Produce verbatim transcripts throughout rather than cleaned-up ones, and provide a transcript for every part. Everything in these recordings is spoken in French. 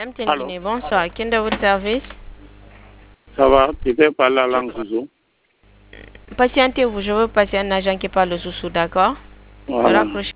M T N Allô? Guinée, bonsoir. Qui est de votre service? Ça va, tu peux parler la langue Zouzou. Patientez-vous, je veux passer un agent qui parle sous d'accord? Ne Voilà. raccrochez.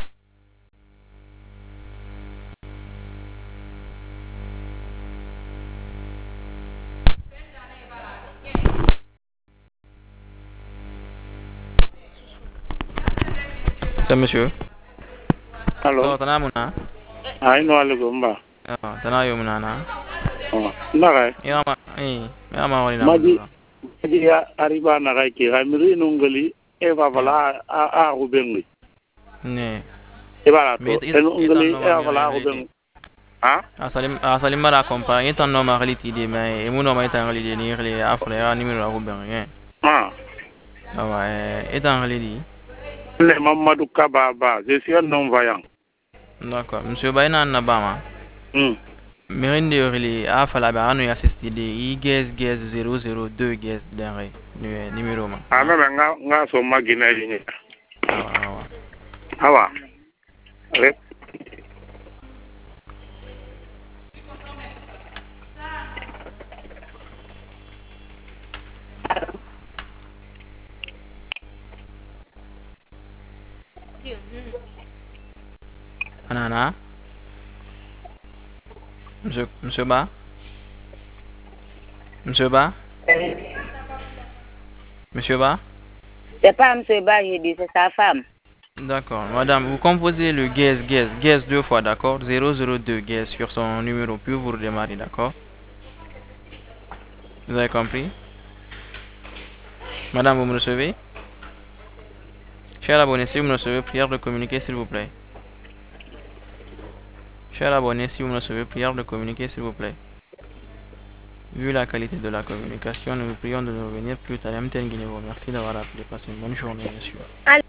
C'est monsieur. Allô? So, tana muna. Aïe, no alaikum ba. Ah, tana yo muna na. Nagai. Ya ma, eh, ya ma wali na Maji, muna. maji ya arriba nagai ki ramiri nungali e va vala a a rubengi. Ne. E va Me to. it E it nungali an e no ma va mi vala reality. rubengi. Ha? Asalim asalim mara compagnie it an no ma reality de me e mu no ma it an reality ni rele afre ya ni mi ro ben rien. Ah. Ah ouais, it an reality. Le Mamadou Kababa, je suis un non-voyant. D'accord. Monsieur Bayna na bama. Hmm. Merinde rele afala ba anu assisté de I guess guess zéro zéro deux guess denre numéro ma. Ah, mais nga nga so magina yini. Ah ah. Hawa. Ale. Anana. Monsieur Monsieur Ba. Monsieur Ba. Monsieur Ba. C'est pas M. Ba, j'ai dit, c'est sa femme. D'accord. Madame, vous composez le guess, guess, guess deux fois, d'accord? zéro zéro deux guess sur son numéro, puis vous redémarrez, d'accord? Vous avez compris? Madame, vous me recevez? Cher abonné, si vous me recevez, prière de communiquer, s'il vous plaît. Cher abonné, si vous me recevez, prière de communiquer, s'il vous plaît. Vu la qualité de la communication, nous vous prions de nous revenir plus tard. M T N Guinée vous remercie d'avoir appelé. Passez une bonne journée, monsieur.